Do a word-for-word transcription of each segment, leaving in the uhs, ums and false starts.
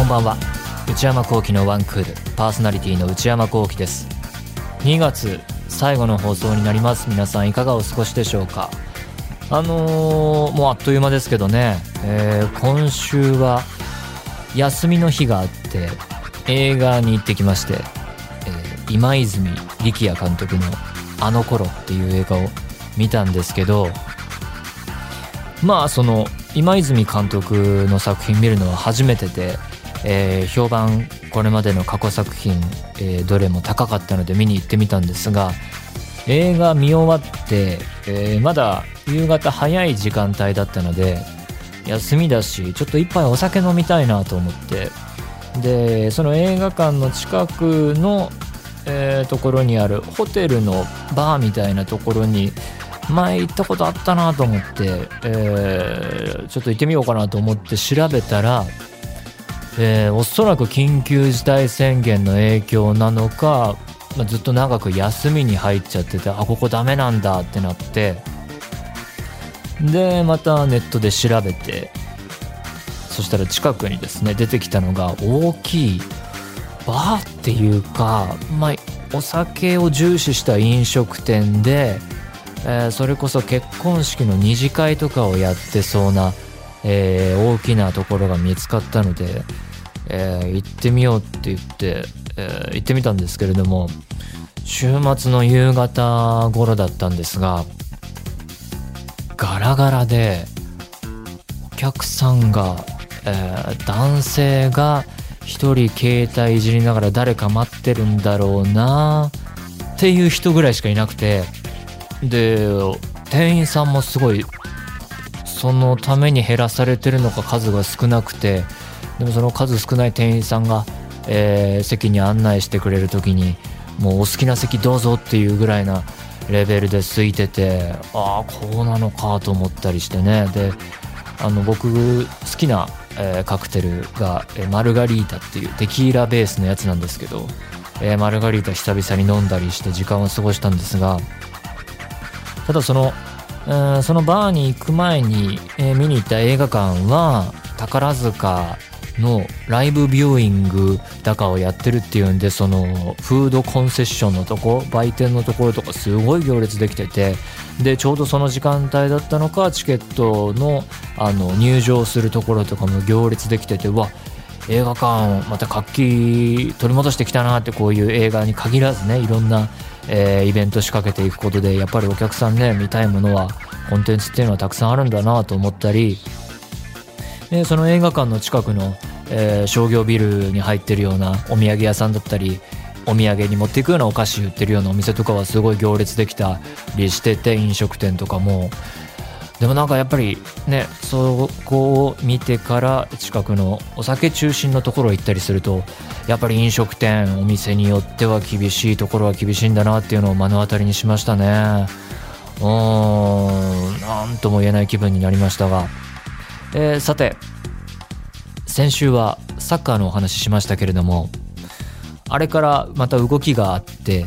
んばんは。内山聖輝のワンクールパーソナリティの内山聖輝です。にがつ最後の放送になります。皆さんいかがお過ごしでしょうか。あのー、もうあっという間ですけどね、えー、今週は休みの日があって映画に行ってきまして、えー、今泉力也監督のあの頃っていう映画を見たんですけど、まあその今泉監督の作品見るのは初めてで、えー、評判これまでの過去作品、えー、どれも高かったので見に行ってみたんですが、映画見終わって、えー、まだ夕方早い時間帯だったので休みだしちょっと一杯お酒飲みたいなと思って、でその映画館の近くの、えー、ところにあるホテルのバーみたいなところに前行ったことあったなと思って、えー、ちょっと行ってみようかなと思って調べたら、えー、おそらく緊急事態宣言の影響なのか、まあ、ずっと長く休みに入っちゃってて、あここダメなんだってなって、でまたネットで調べて、そしたら近くにですね出てきたのが大きいバーっていうか、まあ、お酒を重視した飲食店で、えー、それこそ結婚式の二次会とかをやってそうな、えー、大きなところが見つかったので、えー、行ってみようって言って、えー、行ってみたんですけれども、週末の夕方頃だったんですが、ガラガラでお客さんが、えー、男性が一人携帯いじりながら誰か待ってるんだろうなっていう人ぐらいしかいなくて、で店員さんもすごいそのために減らされてるのか数が少なくて、でもその数少ない店員さんが、えー、席に案内してくれる時にもうお好きな席どうぞっていうぐらいなレベルで空いてて、ああこうなのかと思ったりしてね。であの僕好きな、えー、カクテルが、えー、マルガリータっていうテキーラベースのやつなんですけど、えー、マルガリータ久々に飲んだりして時間を過ごしたんですが、ただその、えー、そのバーに行く前に、えー、見に行った映画館は宝塚のライブビューイングだかをやってるっていうんで、そのフードコンセッションのとこ、売店のところとかすごい行列できてて、でちょうどその時間帯だったのかチケット の, あの入場するところとかも行列できてて、うわ映画館また活気取り戻してきたなって、こういう映画に限らずねいろんな、えー、イベント仕掛けていくことでやっぱりお客さんね見たいものはコンテンツっていうのはたくさんあるんだなと思ったり、でその映画館の近くの、えー、商業ビルに入ってるようなお土産屋さんだったり、お土産に持っていくようなお菓子売ってるようなお店とかはすごい行列できたりしてて、飲食店とかも。でもなんかやっぱりねそこを見てから近くのお酒中心のところ行ったりすると、やっぱり飲食店お店によっては厳しいところは厳しいんだなっていうのを目の当たりにしましたね。うーんなんとも言えない気分になりましたが、えー、さて先週はサッカーのお話ししましたけれども、あれからまた動きがあって、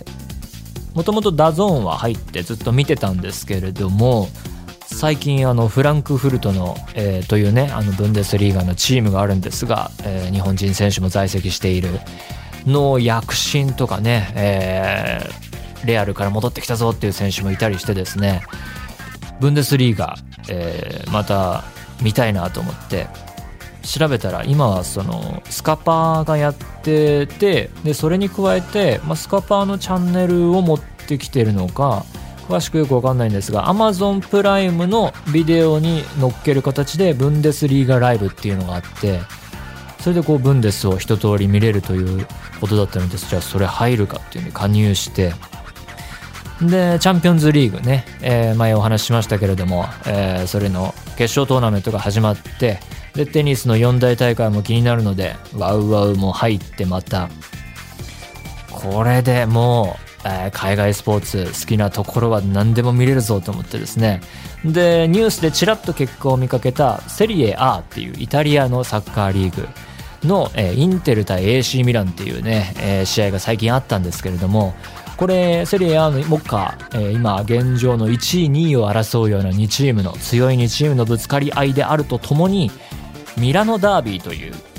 もともとダゾーンは入ってずっと見てたんですけれども、最近あのフランクフルトの、えー、というねあのブンデスリーガのチームがあるんですが、えー、日本人選手も在籍しているの躍進とかね、えー、レアルから戻ってきたぞっていう選手もいたりしてですね、ブンデスリーガ、えー、また見たいなと思って調べたら、今はそのスカパーがやってて、でそれに加えて、まあ、スカパーのチャンネルを持ってきてるのか詳しくよく分かんないんですが、 Amazon プライムのビデオに載っける形でブンデスリーガライブっていうのがあって、それでこうブンデスを一通り見れるということだったのです。じゃあそれ入るかっていうのに加入して、でチャンピオンズリーグね、えー、前お話ししましたけれども、えー、それの決勝トーナメントが始まって、でテニスの四大大会も気になるのでワウワウも入って、またこれでもうえー、海外スポーツ好きなところは何でも見れるぞと思ってですね、でニュースでちらっと結果を見かけたセリエ A っていうイタリアのサッカーリーグの、えー、インテル対 エーシー ミランっていうね、えー、試合が最近あったんですけれども、これセリエ A の目下、えー、今現状のいちいにいを争うようなにチームの強いにチームのぶつかり合いであるとともに、ミラノダービーという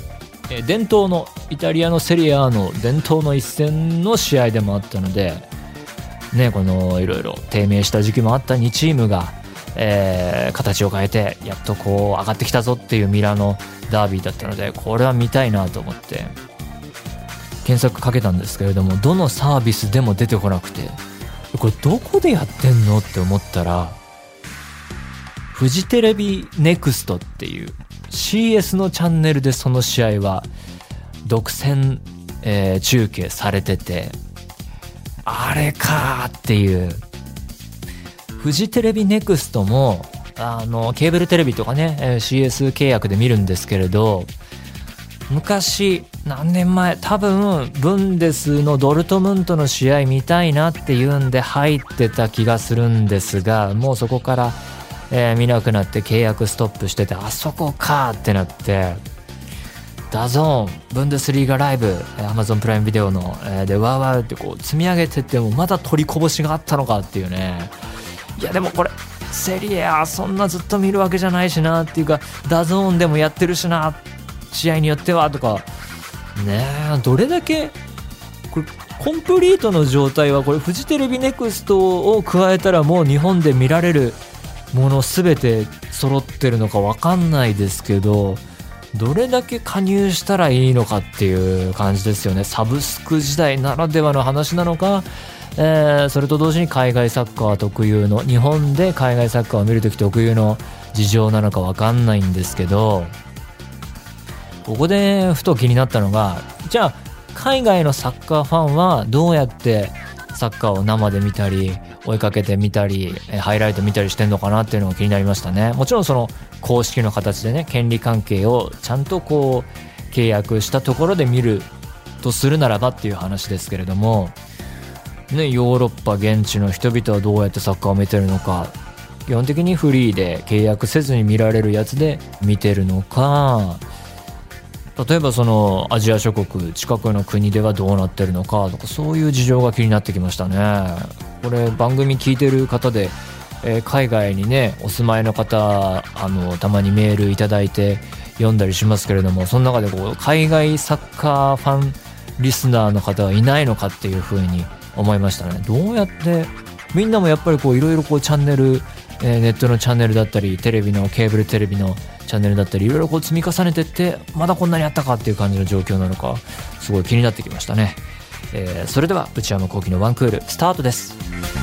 えー、伝統のイタリアのセリアの伝統の一戦の試合でもあったのでね、このいろいろ低迷した時期もあったにチームが、えー、形を変えてやっとこう上がってきたぞっていうミラノダービーだったので、これは見たいなと思って検索かけたんですけれども、どのサービスでも出てこなくて、これどこでやってんのって思ったら、フジテレビネクストっていう シーエス のチャンネルでその試合は独占、えー、中継されてて、あれかーっていう。フジテレビネクストもあのケーブルテレビとかね、えー、シーエス 契約で見るんですけれど、昔何年前、多分ブンデスのドルトムントの試合見たいなっていうんで入ってた気がするんですが、もうそこから、えー、見なくなって契約ストップしてて、あそこかってなって、ダゾーンブンデスリーガライブ Amazon プライムビデオの、えー、でワーワーってこう積み上げてってもまだ取りこぼしがあったのかっていうね。いやでもこれセリアそんなずっと見るわけじゃないしなっていうか、ダゾーンでもやってるしな、試合によってはとかねえ、どれだけこれコンプリートの状態はこれフジテレビネクストを加えたらもう日本で見られるもの全て揃ってるのか分かんないですけど、どれだけ加入したらいいのかっていう感じですよね。サブスク時代ならではの話なのか、えー、それと同時に海外サッカー特有の、日本で海外サッカーを見るとき特有の事情なのか分かんないんですけど、ここでふと気になったのが、じゃあ海外のサッカーファンはどうやってサッカーを生で見たり追いかけて見たりハイライト見たりしてんのかなっていうのが気になりましたね。もちろんその公式の形でね、権利関係をちゃんとこう契約したところで見るとするならばっていう話ですけれどもね、ヨーロッパ現地の人々はどうやってサッカーを見てるのか、基本的にフリーで契約せずに見られるやつで見てるのか、例えばそのアジア諸国近くの国ではどうなってるのかとか、そういう事情が気になってきましたね。これ番組聞いてる方で、えー、海外にねお住まいの方、あのたまにメールいただいて読んだりしますけれども、その中でこう海外サッカーファンリスナーの方はいないのかっていうふうに思いましたね。どうやってみんなもやっぱりこういろいろこうチャンネル、えー、ネットのチャンネルだったりテレビのケーブルテレビのチャンネルだったりいろいろこう積み重ねてってまだこんなにあったかっていう感じの状況なのか、すごい気になってきましたね。えー、それでは内山聖輝のワンクールスタートです。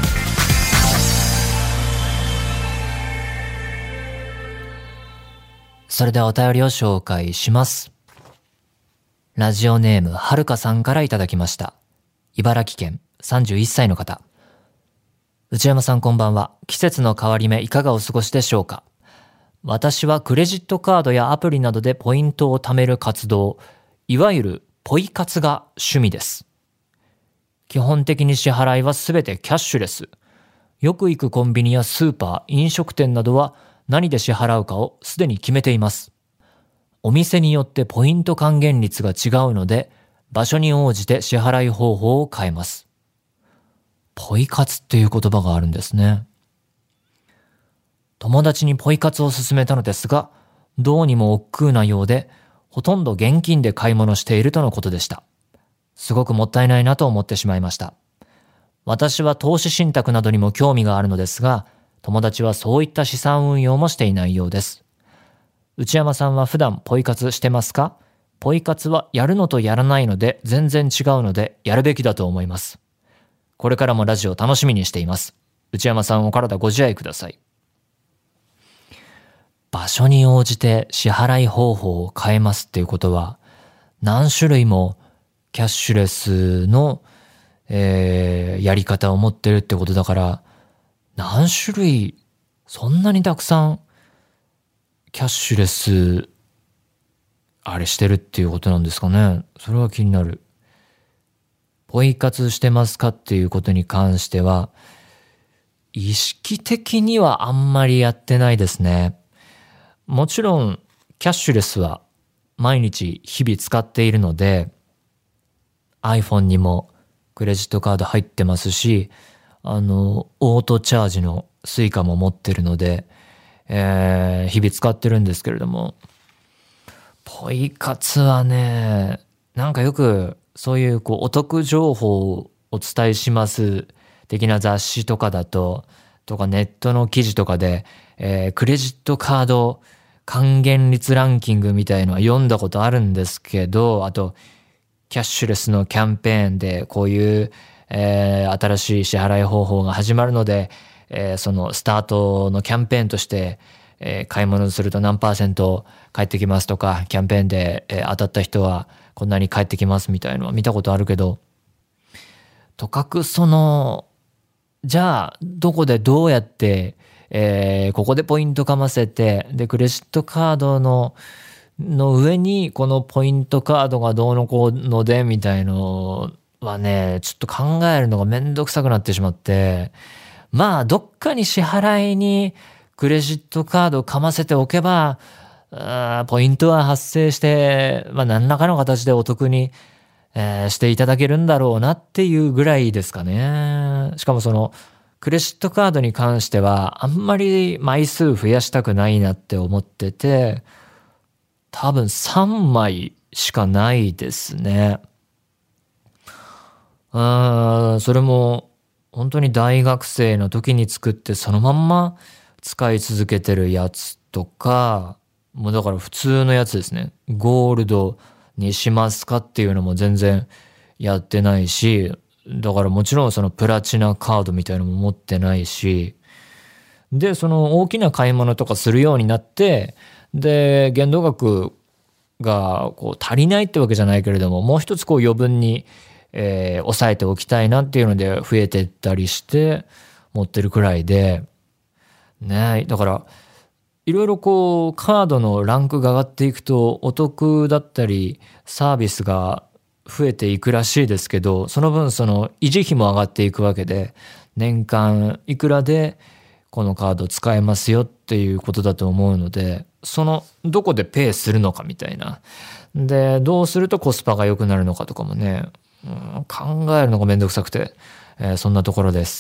それではお便りを紹介します。ラジオネームはるかさんからいただきました。茨城県さんじゅういっさいの方。内山さんこんばんは。季節の変わり目いかがお過ごしでしょうか。私はクレジットカードやアプリなどでポイントを貯める活動、いわゆるポイ活が趣味です。基本的に支払いはすべてキャッシュレス。よく行くコンビニやスーパー、飲食店などは何で支払うかをすでに決めています。お店によってポイント還元率が違うので、場所に応じて支払い方法を変えます。ポイ活っていう言葉があるんですね。友達にポイ活を勧めたのですが、どうにも億劫なようで、ほとんど現金で買い物しているとのことでした。すごくもったいないなと思ってしまいました。私は投資信託などにも興味があるのですが、友達はそういった資産運用もしていないようです。内山さんは普段ポイ活してますか？ポイ活はやるのとやらないので全然違うのでやるべきだと思います。これからもラジオ楽しみにしています。内山さんお体ご自愛ください。場所に応じて支払い方法を変えますっていうことは、何種類もキャッシュレスの、えー、やり方を持ってるってことだから、何種類、そんなにたくさんキャッシュレスあれしてるっていうことなんですかね。それは気になる。ポイ活してますかっていうことに関しては、意識的にはあんまりやってないですね。もちろんキャッシュレスは毎日日々使っているので、 iPhone にもクレジットカード入ってますし、あのオートチャージのスイカも持ってるので、えー、日々使ってるんですけれども、 ポイ活はね、なんかよくそういうこうお得情報をお伝えします的な雑誌とかだと、とかネットの記事とかで、えークレジットカード還元率ランキングみたいのは読んだことあるんですけど、あとキャッシュレスのキャンペーンでこういう、えー新しい支払い方法が始まるので、えーそのスタートのキャンペーンとして、えー買い物すると何パーセント返ってきますとか、キャンペーンで、えー当たった人はこんなに返ってきますみたいのは見たことあるけど、とかくその、じゃあどこでどうやって、えーここでポイントかませて、でクレジットカードのの上にこのポイントカードがどうのこうのでみたいのはね、ちょっと考えるのがめんどくさくなってしまって、まあどっかに支払いにクレジットカードをかませておけば、あーポイントは発生して、まあ何らかの形でお得に、えーしていただけるんだろうなっていうぐらいですかね。しかもそのクレジットカードに関してはあんまり枚数増やしたくないなって思ってて、多分さんまいしかないですね。あーそれも本当に大学生の時に作ってそのまんま使い続けてるやつとか、もうだから普通のやつですね。ゴールドにしますかっていうのも全然やってないし、だからもちろんそのプラチナカードみたいなのも持ってないし、で、その大きな買い物とかするようになって、で、限度額がこう足りないってわけじゃないけれども、もう一つこう余分に、えー抑えておきたいなっていうので増えてったりして持ってるくらいで、ね、だからいろいろこうカードのランクが上がっていくとお得だったりサービスが増えていくらしいですけど、その分その維持費も上がっていくわけで、年間いくらでこのカード使えますよっていうことだと思うので、そのどこでペイするのかみたいな、でどうするとコスパが良くなるのかとかもね、うん、考えるのがめんどくさくて、えーそんなところです。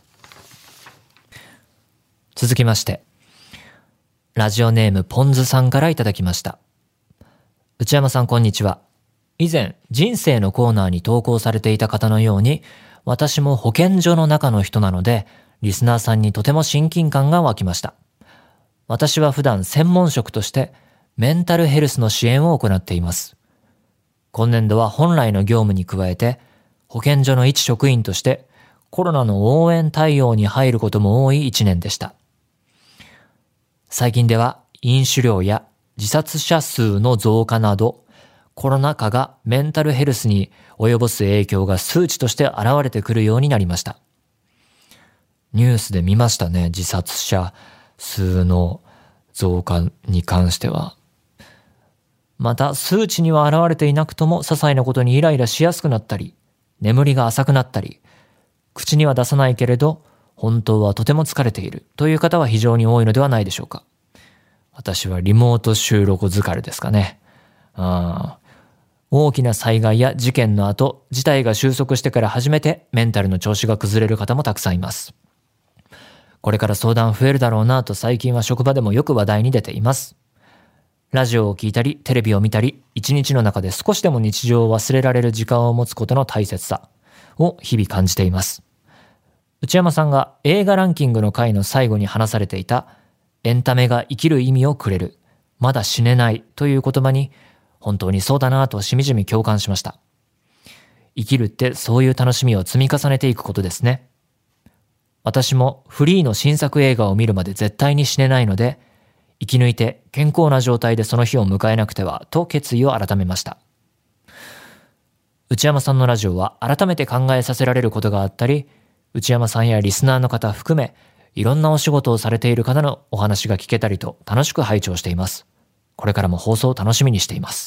続きまして、ラジオネームポンズさんからいただきました。内山さん、こんにちは。以前人生のコーナーに投稿されていた方のように、私も保健所の中の人なのでリスナーさんにとても親近感が湧きました。私は普段専門職としてメンタルヘルスの支援を行っています。今年度は本来の業務に加えて保健所の一職員としてコロナの応援対応に入ることも多い一年でした。最近では飲酒量や自殺者数の増加など、コロナ禍がメンタルヘルスに及ぼす影響が数値として現れてくるようになりました。ニュースで見ましたね、自殺者数の増加に関しては。また数値には現れていなくとも些細なことにイライラしやすくなったり、眠りが浅くなったり、口には出さないけれど本当はとても疲れているという方は非常に多いのではないでしょうか。私はリモート収録疲れですかね。あ大きな災害や事件の後、事態が収束してから初めてメンタルの調子が崩れる方もたくさんいます。これから相談増えるだろうなと最近は職場でもよく話題に出ています。ラジオを聞いたりテレビを見たり、一日の中で少しでも日常を忘れられる時間を持つことの大切さを日々感じています。内山さんが映画ランキングの回の最後に話されていたエンタメが生きる意味をくれる、まだ死ねないという言葉に本当にそうだなぁとしみじみ共感しました。生きるってそういう楽しみを積み重ねていくことですね。私もフリーの新作映画を見るまで絶対に死ねないので、生き抜いて健康な状態でその日を迎えなくてはと決意を改めました。内山さんのラジオは改めて考えさせられることがあったり、内山さんやリスナーの方含めいろんなお仕事をされている方のお話が聞けたりと楽しく拝聴しています。これからも放送を楽しみにしています。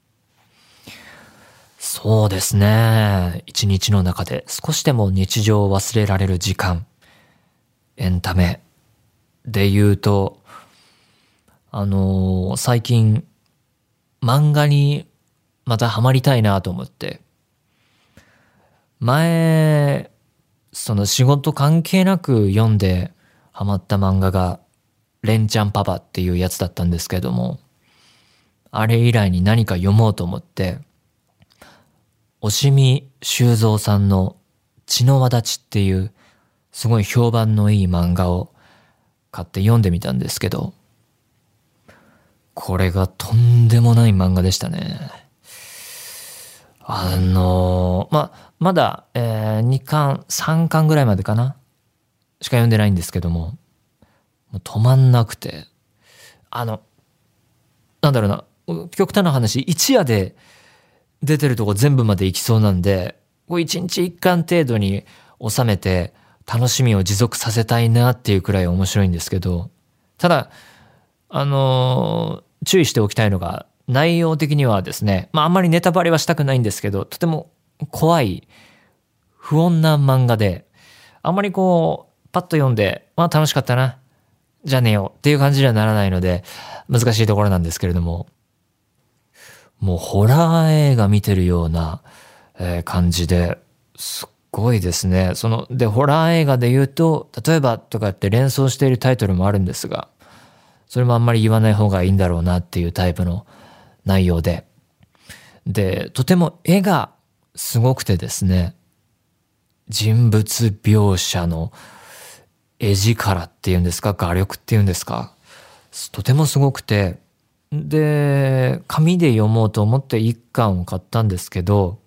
そうですね。一日の中で少しでも日常を忘れられる時間、エンタメで言うと、あのー、最近漫画にまたハマりたいなと思って、前その仕事関係なく読んでハマった漫画がレンちゃんパパっていうやつだったんですけども、 あれ以来に何か読もうと思って、押見修造さんの血の轍っていうすごい評判のいい漫画を買って読んでみたんですけど、これがとんでもない漫画でしたね。あのー、ま、まだ、えー、にかん、さんかんぐらいまでかなしか読んでないんですけども、もう止まんなくて、あの、なんだろうな、極端な話、一夜で出てるとこ全部まで行きそうなんで、こう一日一巻程度に収めて楽しみを持続させたいなっていうくらい面白いんですけど、ただ、あのー、注意しておきたいのが、内容的にはですね、まああんまりネタバレはしたくないんですけど、とても怖い、不穏な漫画で、あんまりこう、パッと読んで、まあ楽しかったな、じゃねえよっていう感じにはならないので、難しいところなんですけれども、もうホラー映画見てるような、えー、感じですっごいですね。その、で、ホラー映画で言うと、例えばとかって連想しているタイトルもあるんですが、それもあんまり言わない方がいいんだろうなっていうタイプの内容で。で、とても絵がすごくてですね、人物描写の絵力っていうんですか、画力っていうんですか、とてもすごくて、で、紙で読もうと思って一巻を買ったんですけど、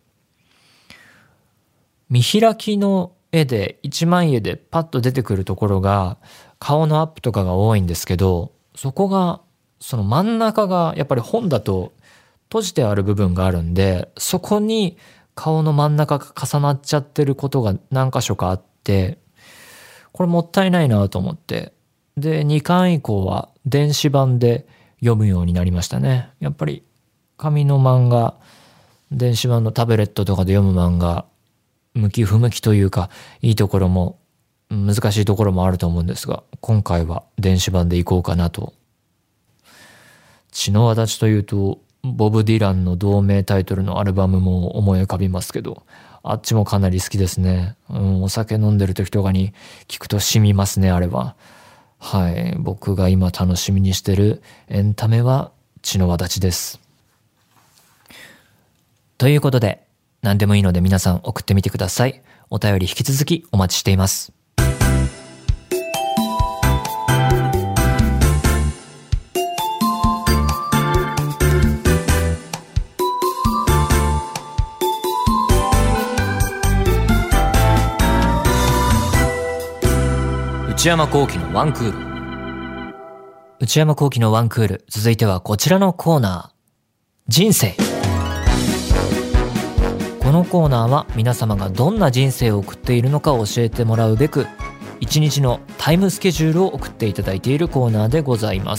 見開きの絵で一枚絵でパッと出てくるところが顔のアップとかが多いんですけど、そこがその真ん中がやっぱり本だと閉じてある部分があるんで、そこに顔の真ん中が重なっちゃってることが何箇所かあって、これもったいないなと思って、でにかん以降は電子版で読むようになりましたね。やっぱり紙の漫画、電子版のタブレットとかで読む漫画、向き不向きというか、いいところも難しいところもあると思うんですが、今回は電子版でいこうかなと。血の轍というと、ボブ・ディランの同名タイトルのアルバムも思い浮かびますけど、あっちもかなり好きですね。うん、お酒飲んでる時とかに聞くと染みますね、あれは。はい、僕が今楽しみにしてるエンタメは血の轍です。ということで、何でもいいので皆さん送ってみてください。お便り引き続きお待ちしています。内山聖輝のワンクール。内山聖輝のワンクール。続いてはこちらのコーナー。人生。このコーナーは皆様がどんな人生を送っているのかを教えてもらうべく、一日のタイムスケジュールを送っていただいているコーナーでございます。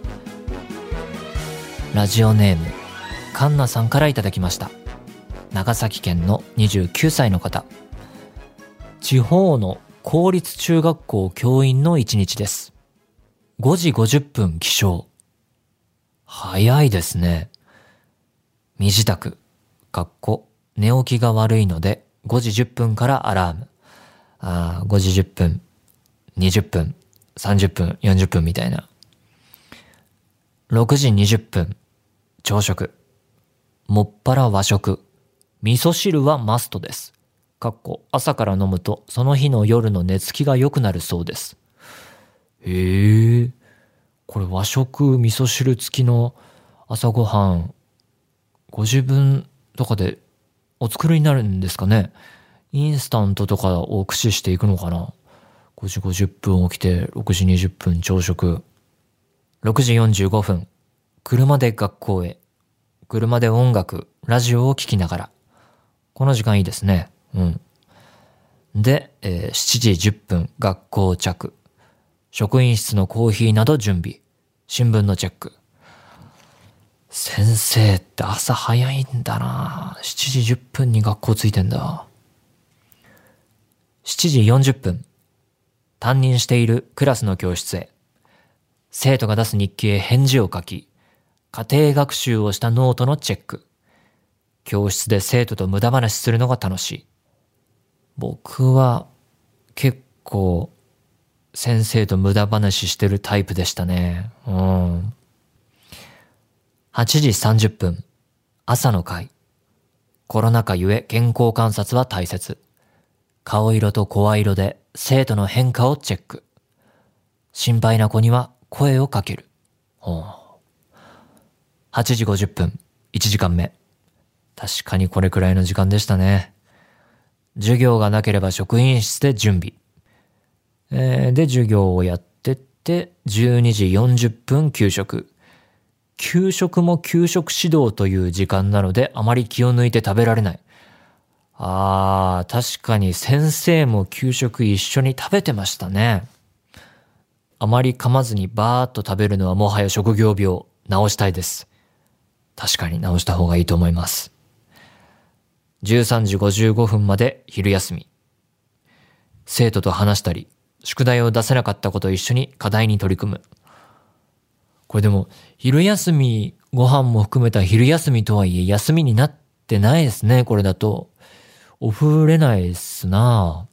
ラジオネームカンナさんからいただきました。長崎県のにじゅうきゅうさいの方。地方の公立中学校教員の一日です。ごじごじゅっぷん起床。早いですね。身支度、かっこ寝起きが悪いのでごじじゅっぷんからアラーム。あーごじじゅっぷん、にじゅっぷん、さんじゅっぷん、よんじゅっぷんみたいな。ろくじにじゅっぷん、朝食。もっぱら和食。味噌汁はマストです。かっこ朝から飲むとその日の夜の寝つきが良くなるそうです。へえ、これ和食味噌汁付きの朝ごはんご自分とかでお作りになるんですかね。インスタントとかを駆使していくのかな。ごじごじゅっぷん起きてろくじにじゅっぷん朝食。ろくじよんじゅうごふん車で学校へ。車で音楽ラジオを聴きながら。この時間いいですね。うん。で、えー、しちじじゅっぷん学校着。職員室のコーヒーなど準備。新聞のチェック。先生って朝早いんだな。しちじじゅっぷんに学校着いてんだ。しちじよんじゅっぷん担任しているクラスの教室へ。生徒が出す日記へ返事を書き、家庭学習をしたノートのチェック。教室で生徒と無駄話するのが楽しい。僕は結構先生と無駄話してるタイプでしたね。うん。 はちじさんじゅっぷん、朝の会。コロナ禍ゆえ健康観察は大切。顔色と声色で生徒の変化をチェック。心配な子には声をかける。ほう。はちじごじゅっぷん、いちじかんめ。確かにこれくらいの時間でしたね。授業がなければ職員室で準備。えー、で、授業をやってって、じゅうにじよんじゅっぷん給食。給食も給食指導という時間なので、あまり気を抜いて食べられない。あー、確かに先生も給食一緒に食べてましたね。あまり噛まずにバーッと食べるのはもはや職業病。直したいです。確かに直した方がいいと思います。じゅうさんじごじゅうごふんまで昼休み。生徒と話したり、宿題を出せなかったことを一緒に課題に取り組む。これでも、昼休み、ご飯も含めた昼休みとはいえ休みになってないですね、これだと。おふれないっすな。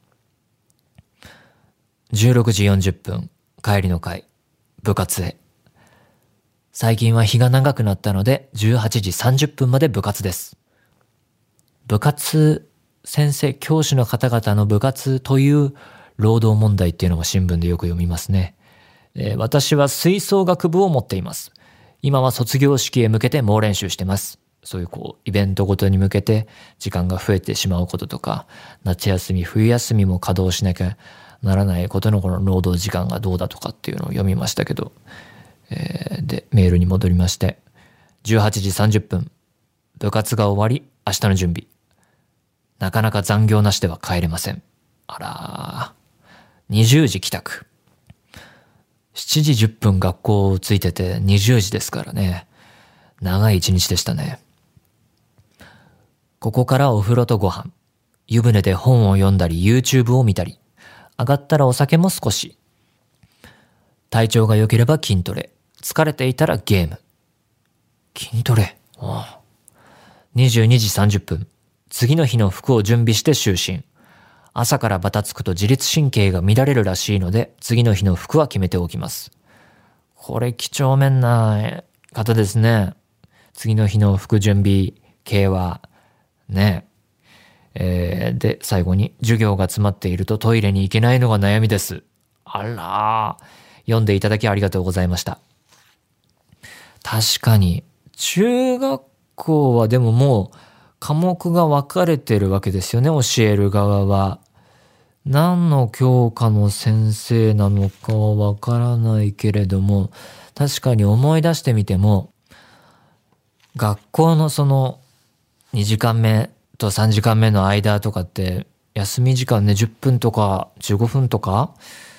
じゅうろくじよんじゅっぷん、帰りの会、部活へ。最近は日が長くなったので、じゅうはちじさんじゅっぷんまで部活です。部活、先生、教師の方々の部活という労働問題っていうのも新聞でよく読みますね。えー、私は吹奏楽部を持っています。今は卒業式へ向けて猛練習してます。そういうこう、イベントごとに向けて時間が増えてしまうこととか、夏休み、冬休みも稼働しなきゃならないことのこの労働時間がどうだとかっていうのを読みましたけど、えー、で、メールに戻りまして、じゅうはちじさんじゅっぷん、部活が終わり、明日の準備。なかなか残業なしでは帰れません。あらー、にじゅうじ帰宅。しちじじゅっぷん学校ついててにじゅうじですからね。長い一日でしたね。ここからお風呂とご飯。湯船で本を読んだり YouTube を見たり。上がったらお酒も少し。体調が良ければ筋トレ。疲れていたらゲーム。筋トレ。ああ。にじゅうにじさんじゅっぷん。次の日の服を準備して就寝。朝からバタつくと自律神経が乱れるらしいので、次の日の服は決めておきます。これ几帳面な方ですね。次の日の服準備系は、ね。えー、で、最後に、授業が詰まっているとトイレに行けないのが悩みです。あらー。読んでいただきありがとうございました。確かに、中学校はでももう、科目が分かれてるわけですよね、教える側は。何の教科の先生なのかは分からないけれども、確かに思い出してみても、学校のそのにじかんめとさんじかんめの間とかって、休み時間ね、じゅっぷんとかじゅうごふんとか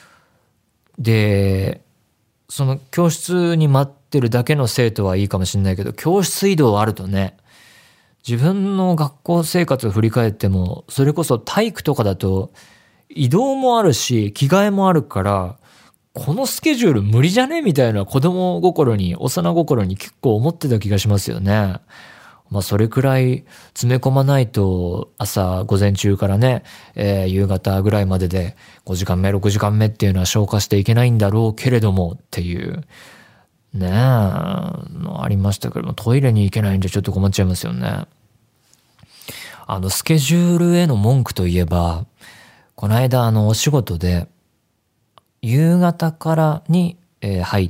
で、その教室に待ってるだけの生徒はいいかもしれないけど、教室移動あるとね、自分の学校生活を振り返っても、それこそ体育とかだと移動もあるし着替えもあるから、このスケジュール無理じゃねみたいな子供心に、幼心に結構思ってた気がしますよね。まあそれくらい詰め込まないと朝午前中からね、えー、夕方ぐらいまででごじかんめろくじかんめっていうのは消化していけないんだろうけれどもっていうねえのありましたけども、トイレに行けないんでちょっと困っちゃいますよね。あのスケジュールへの文句といえば、この間あのお仕事で夕方からに、えー、入って、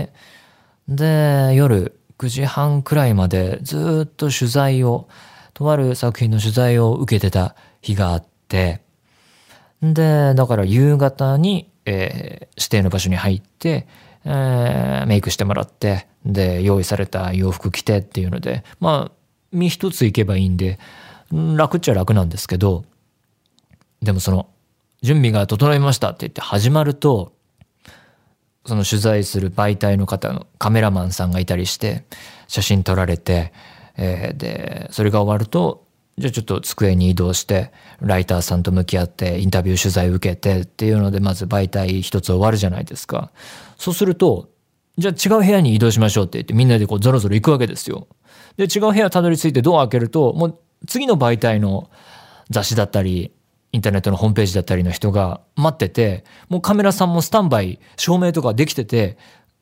で夜くじはんくらいまでずっと取材を、とある作品の取材を受けてた日があって、でだから夕方に、えー、指定の場所に入って、えー、メイクしてもらって、で用意された洋服着てっていうので、まあ身一つ行けばいいんで楽っちゃ楽なんですけど、でもその準備が整いましたって言って始まると、その取材する媒体の方のカメラマンさんがいたりして写真撮られて、えー、でそれが終わると、じゃあちょっと机に移動してライターさんと向き合ってインタビュー取材受けてっていうので、まず媒体一つ終わるじゃないですか。そうすると、じゃあ違う部屋に移動しましょうって言ってみんなでこうゾロゾロ行くわけですよ。で違う部屋たどり着いてドア開けると、もう次の媒体の雑誌だったりインターネットのホームページだったりの人が待ってて、もうカメラさんもスタンバイ、照明とかできてて、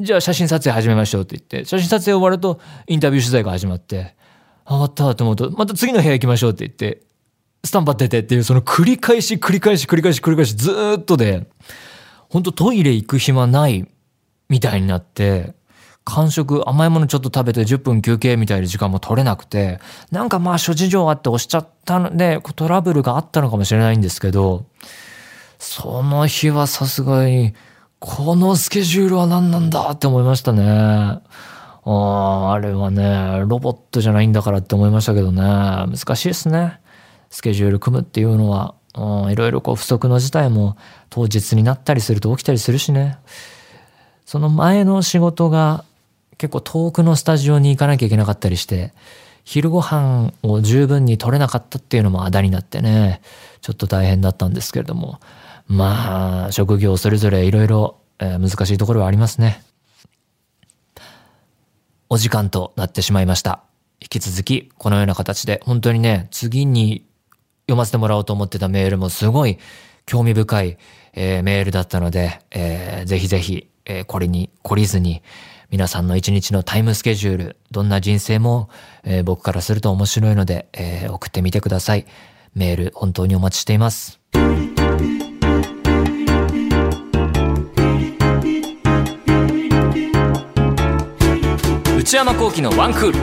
じゃあ写真撮影始めましょうって言って、写真撮影終わるとインタビュー取材が始まって、あ、終わったと思うと、また次の部屋行きましょうって言って、スタンバっててっていう、その繰り返し繰り返し繰り返し繰り返しずーっとで、本当トイレ行く暇ないみたいになって、間食、甘いものちょっと食べてじゅっぷん休憩みたいな時間も取れなくて、なんかまあ諸事情あって押しちゃったので、トラブルがあったのかもしれないんですけど、その日はさすがに、このスケジュールは何なんだって思いましたね。ああ、あれはね、ロボットじゃないんだからって思いましたけどね、難しいですね。スケジュール組むっていうのは、うん、いろいろこう不測の事態も当日になったりすると起きたりするしね。その前の仕事が結構遠くのスタジオに行かなきゃいけなかったりして、昼ご飯を十分に取れなかったっていうのもあだになってね、ちょっと大変だったんですけれども、まあ職業それぞれいろいろ難しいところはありますね。お時間となってしまいました。引き続きこのような形で本当にね、次に読ませてもらおうと思ってたメールもすごい興味深い、えー、メールだったので、えー、ぜひぜひ、えー、これに懲りずに皆さんの一日のタイムスケジュール、どんな人生も、えー、僕からすると面白いので、えー、送ってみてください。メール本当にお待ちしています。内山昂輝のワンクール。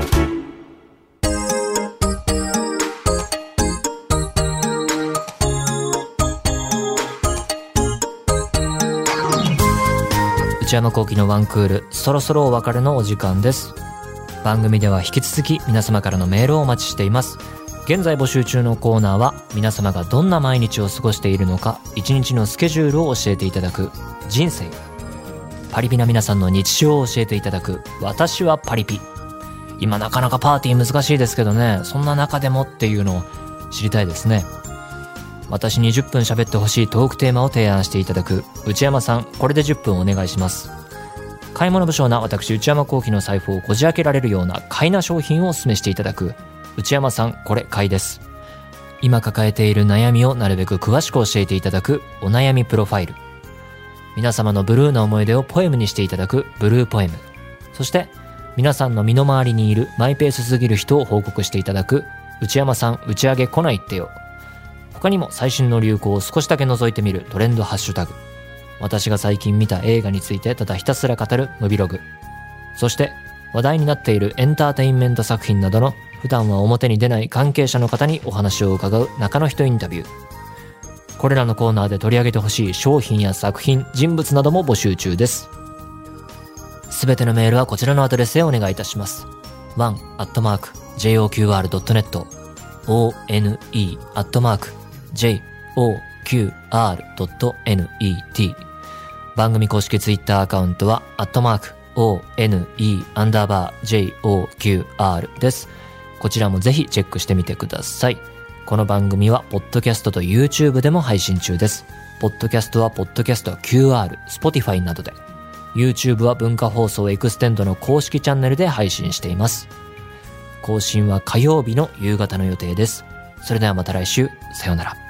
内山昂輝のワンクール、そろそろお別れのお時間です。番組では引き続き皆様からのメールをお待ちしています。現在募集中のコーナーは、皆様がどんな毎日を過ごしているのか、一日のスケジュールを教えていただく人生。パリピな皆さんの日常を教えていただく私はパリピ。今なかなかパーティー難しいですけどね、そんな中でもっていうのを知りたいですね。私にじゅっぷん喋ってほしいトークテーマを提案していただく内山さん、これでじゅっぷんお願いします。買い物不詳な私内山昂輝の財布をこじ開けられるような買いな商品をお勧めしていただく内山さん、これ買いです。今抱えている悩みをなるべく詳しく教えていただくお悩みプロファイル。皆様のブルーな思い出をポエムにしていただくブルーポエム。そして皆さんの身の回りにいるマイペースすぎる人を報告していただく内山さん打ち上げ来ないってよ。他にも最新の流行を少しだけ覗いてみるトレンドハッシュタグ。私が最近見た映画についてただひたすら語るムビログ。そして話題になっているエンターテインメント作品などの普段は表に出ない関係者の方にお話を伺う中の人インタビュー。これらのコーナーで取り上げてほしい商品や作品、人物なども募集中です。すべてのメールはこちらのアドレスへお願いいたします。ワン アットマーク ジェイオーキューアール ドットネット オーエヌイー アットマーク ジェイオーキューアール ドットネット 番組公式ツイッターアカウントはアットマーク オーエヌイー アンダーバー ジェイオーキューアール です。こちらもぜひチェックしてみてください。この番組はポッドキャストと YouTube でも配信中です。ポッドキャストはポッドキャスト キューアール、Spotify などで、YouTube は文化放送エクステンドの公式チャンネルで配信しています。更新は火曜日の夕方の予定です。それではまた来週、さようなら。